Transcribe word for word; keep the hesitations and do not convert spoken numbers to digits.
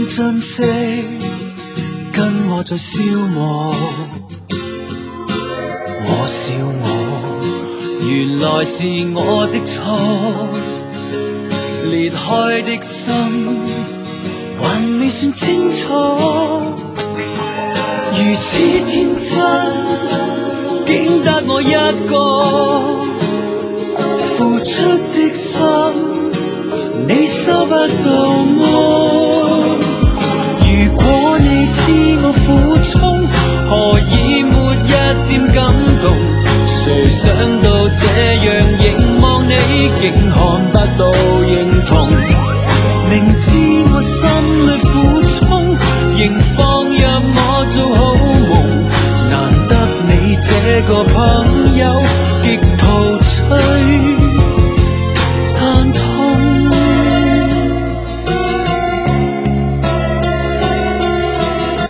珍惜，跟我再消磨。我笑我，原來是我的錯，裂開的心還未算清楚。如此天真，竟得我一個，付出的心你收不到麼？如果你知我苦衷，何以沒一點感動？誰想到這樣凝望你，竟可